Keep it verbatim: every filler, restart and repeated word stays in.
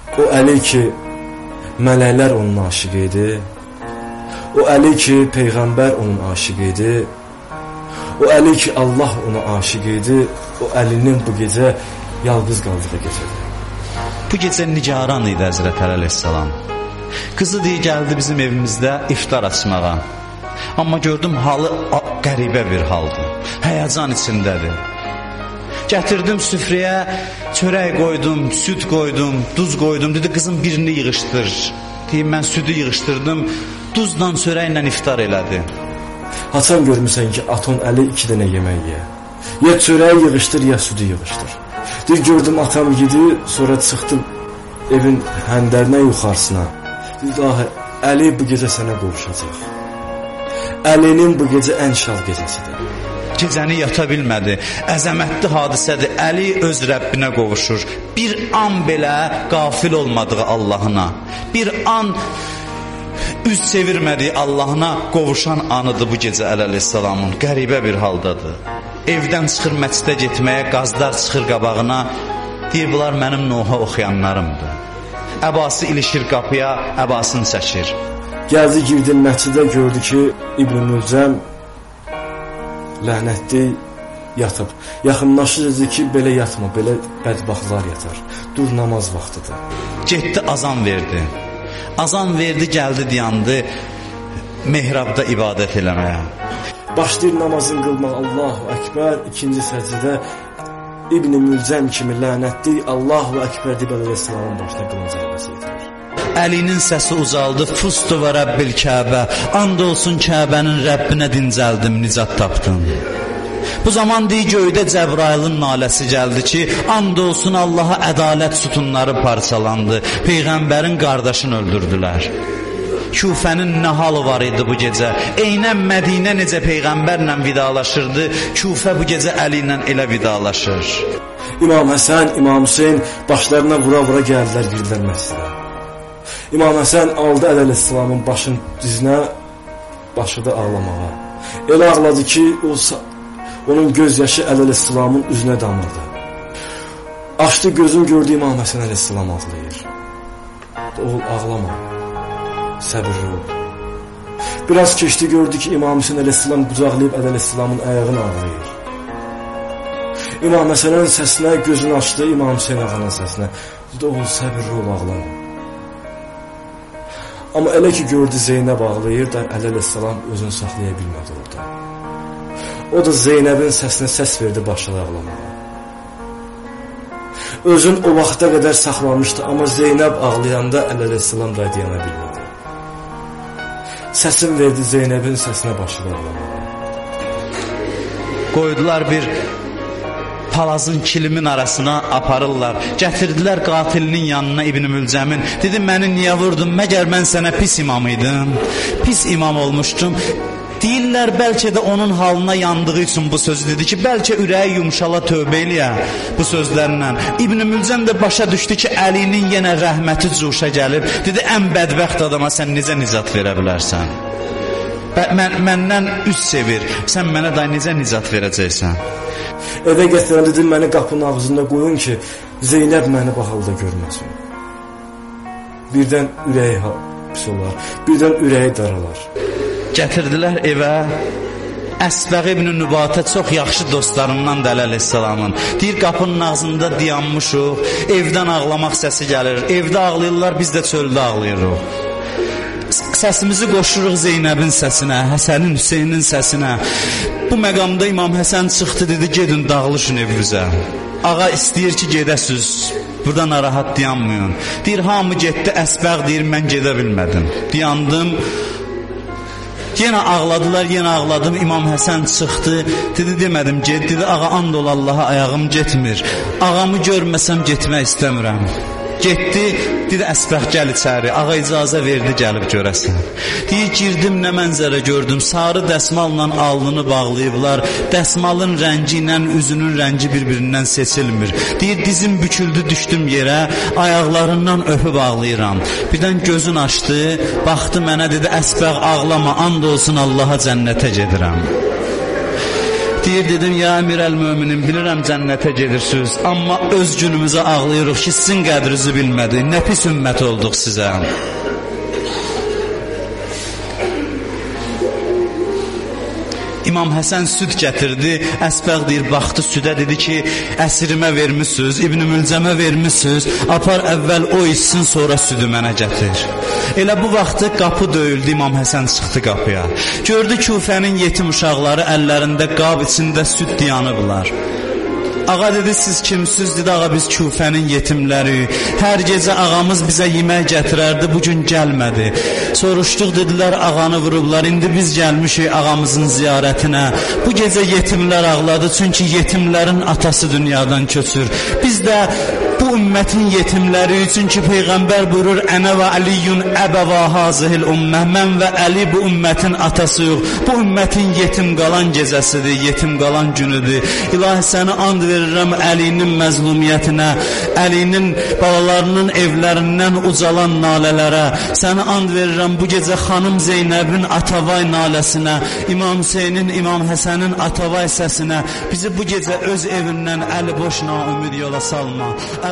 O Əli ki, mələklər onun aşığı idi. O Əli ki, Peyğəmbər onun aşığı idi. O Əli ki, Allah ona aşiq idi. O Əlinin bu gecə yalqız qaldığı gecədir. Bu gecə nigaran idi Həzrət Əli əleyhissalam. Qızı deyə gəldi bizim evimizdə iftar açmağa. Amma gördüm halı qəribə bir haldır. Həyəcan içindədir. Gətirdim süfrəyə, çörək qoydum, süd qoydum, duz qoydum. Dedi qızım birini yığışdır. Deyim mən südü yığışdırdım, duzla çörəklə iftar elədi. Haçan görmüsən ki, aton Əli iki dənə yemək ye. Ya çörəyi yığışdır, ya südü yığışdır. Deyir, gördüm atam yedi, sonra çıxdım evin həndərinə yuxarısına. Deyir, ah, Əli bu gecə sənə qovuşacaq. Əlinin bu gecə ən şad gecəsidir. Gecəni yata bilmədi. Əzəmətli hadisədir. Əli öz Rəbbinə qovuşur. Bir an belə qafil olmadığı Allahına, bir an üz çevirmədiyi Allahına qovuşan anıdır bu gecə Əli əleyhissalamın. Qəribə bir haldadır. Evdən çıxır məscidə getməyə, qazlar çıxır qabağına. Deyir, bunlar mənim Nuh'a oxuyanlarımdır. Əbası ilişir qapıya, əbasını çəkir. Gəldi, girdi məscidə, gördü ki, İbn Mülcəm lənətli yatıb. Yaxınlaşır dedi ki, belə yatma, belə bədbaxtlar yatar. Dur, namaz vaxtıdır. Getdi, azan verdi. Azan verdi, gəldi, dayandı mehrabda ibadət eləməyə. Başlayır namazın qılmaq, Allahu Əkbər, ikinci səcdə İbn Mülcəm kimi lənətli Allahu Əkbər deyib əleyhissalamın başına qılınca həvəs edilir. Əlinin səsi uzaldı, fustu və Rəbbil Kəbə, and olsun Kəbənin Rəbbinə dincəldim, nicat tapdım. Bu zaman deyir, göydə Cəbrailin naləsi gəldi ki, and olsun Allaha ədalət sütunları parçalandı, Peyğəmbərin qardaşını öldürdülər. Küfənin nə halı var idi bu gecə? Eynən Mədinə necə Peyğəmbərlə vidalaşırdı, Küfə bu gecə Əli ilə elə vidalaşır. İmam Həsən, İmam Hüseyin başlarına vura-vura gəldilər, girdilər məscidə. İmam Həsən aldı Əli əleyhissalamın başın dizinə, başladı ağlamağa. Elə ağladı ki, o, onun göz yaşı Əli əleyhissalamın üzünə damırdı. Açdı gözün, gördü İmam Həsən əleyhissalam ağlayır. Oğul, ağlama. Səbirli ol. Biraz keçdi, gördü ki, İmam Hüseyin əleyhissalam qucaqlayıb Əli əleyhissalamın ayağını ağlayır. İmam Həsənin səsinə gözünü açdı, İmam Hüseyin ağanın səsinə. Dedi, oğul, səbirli ol, ağlama. Amma elə ki, gördü Zeynəb ağlayır da, Əli əleyhissalam özünü saxlaya bilmədi orada. O da Zeynəbin səsinə səs verdi, başladı ağlamağa. Özün o vaxta qədər saxlamışdı, amma Zeynəb ağlayanda Əli əleyhissalam da dayana bilmədi. Səsin verdi, Zeynəbin səsinə başladı ağlamağa. Qoydular bir palazın kilimin arasına aparırlar. Gətirdilər qatilinin yanına İbn Mülcəmin. Dedi, məni niyə vurdun? Məgər mən sənə pis imam idim? Pis imam olmuşdum. Deyirlər, bəlkə də onun halına yandığı üçün bu sözü dedi ki, bəlkə ürəyi yumşala tövbə eləyə bu sözlərlə. İbn Mülcəm də başa düşdü ki, Əlinin yenə rəhməti cuşa gəlib. Dedi, ən bədbəxt adama sən necə nicat verə bilərsən? Mən, məndən üz çevir, sən mənə day necə nicat verəcəksən? Evə gətirən dedim, məni qapının ağzında qoyun ki, Zeynəb məni bu halda görməsin. Birdən ürəyi pis olar, birdən ürəyi daralar. Gətirdilər evə, Əsbəq ibn Nübatə çox yaxşı dostlarından Əli əleyhissalamın. Deyir, qapının ağzında dayanmışıq, evdən ağlamaq səsi gəlir, evdə ağlayırlar, biz də çöldə ağlayırıq. Səsimizi qoşuruq Zeynəbin səsinə, Həsənin, Hüseynin səsinə. Bu məqamda İmam Həsən çıxdı, dedi, gedin dağılışın evimizə. Ağa istəyir ki, gedəsiz, burada narahat dayanmayın. Deyir, hamı getdi, Əsbəq deyir, mən gedə bilmədim. Dayandım, yenə ağladılar, yenə ağladım. İmam Həsən çıxdı, dedi, demədim, ged, dedi, ağa and ol Allaha, ayağım getmir. Ağamı görməsəm getmək istəmirəm. Getdi, dedi, Əsbəq gəl içəri, ağa icazə verdi, gəlib görəsən. Deyir, girdim, nə mənzərə gördüm, sarı dəsmalla alnını bağlayıblar, dəsmalın rəngi ilə üzünün rəngi bir-birindən seçilmir. Deyir, dizim büküldü, düşdüm yerə, ayaqlarından öpüb ağlayıram. Birdən gözün açdı, baxdı mənə, dedi, Əsbəq ağlama, and olsun Allaha cənnətə gedirəm. Deyir, dedim, ya Əmir əl-Möminin, bilirəm cənnətə gedirsiniz, amma öz günümüzə ağlayırıq ki, sizin qədrinizi bilmədik, nə pis ümmət olduq sizə. İmam Həsən süd gətirdi, Əsbəq deyir, baxdı südə, dedi ki, əsirimə vermişsiniz, İbn-i Mülcəmə vermişsiniz, apar əvvəl o içsin, sonra südü mənə gətir. Elə bu vaxtı qapı döyüldü, İmam Həsən çıxdı qapıya. Gördü Küfənin yetim uşaqları əllərində qab içində süd dayanıblar. Ağa dedi, siz kimsiz? Dedi, ağa biz Küfənin yetimləri. Hər gecə ağamız bizə yemək gətirərdi, bugün gəlmədi. Soruşduq, dedilər, ağanı vurublar. İndi biz gəlmişik ağamızın ziyarətinə. Bu gecə yetimlər ağladı, çünki yetimlərin atası dünyadan köçür. Biz də bu ümmətin yetimləri üçün ki, Peyğəmbər buyurur, Ənə və Əliyyun əbəvə hazihil ümmə. Mən və Əli bu ümmətin atası yox. Bu ümmətin yetim qalan gecəsidir, yetim qalan günüdür. İlahi səni and verirəm Əlinin məzlumiyyətinə, Əlinin balalarının evlərindən ucalan nalələrə. Səni and verirəm bu gecə xanım Zeynəbin Atavay naləsinə, İmam Hüseynin, İmam Həsənin Atavay səsinə. Bizi bu gecə öz evindən əli boş naümid yola salma.